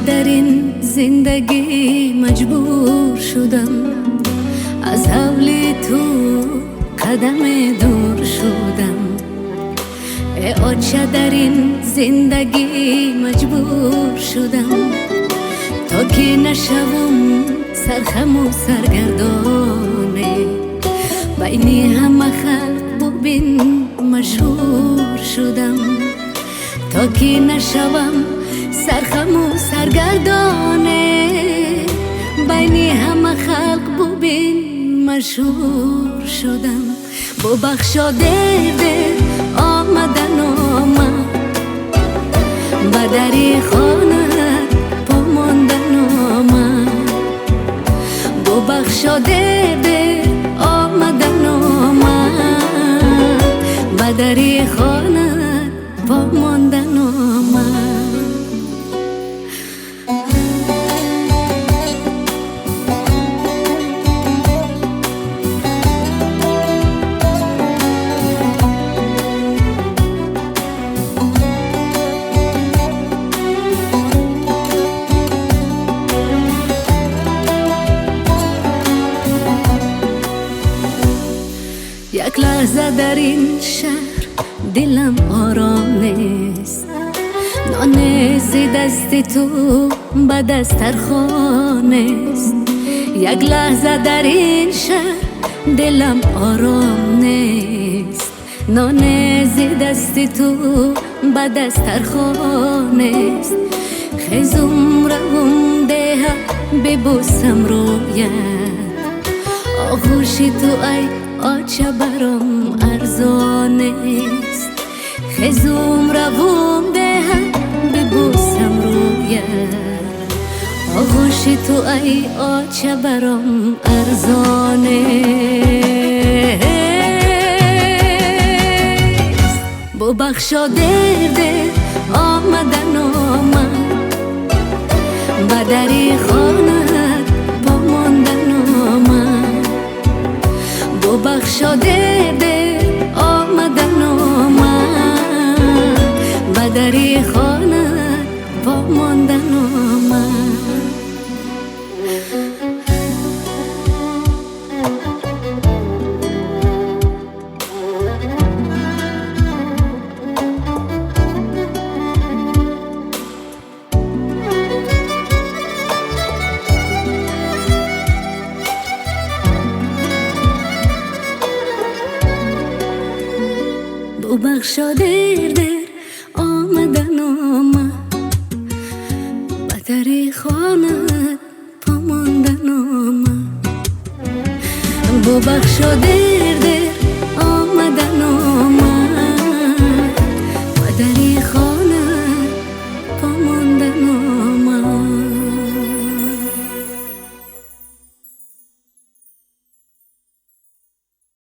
در این زندگی مجبور شدم، از حول تو قدم دور شدم. ای آنچه در این زندگی مجبور شدم، تا که نشوم سرخم و سرگردانه. بین همه خلق ببین مشهور شدم، تا که نشوم سرخم و سرگردانه. بین همه خلق ببین مشهور شدم. ببخشاده آمدن آمد، به دری خانه پا ماندن آمد. ببخشاده آمدن آمد، به دری خانه پا ماندن آمد. یک لحظه در این شهر دلم آرام نیست، نان ز دست تو به دسترخوان است. یک لحظه در این شهر دلم آرام نیست، نان ز دست تو به دسترخوان است. خیزم روم ده ببوسم رویت، آغوش تو ای آنچه برام ارزان است. خیزم روم ده ببوسم رویت، آغوش تو ای آنچه برام ارزان است. ببخشاده آمدن آمد، به دری خانه پا ماندن آمد. ببخشاده آمدن آمد، به دری خانه پا ماندن آمد. ببخشاده آمدن آمد، به دری خانه پا ماندن آمد. ببخشاده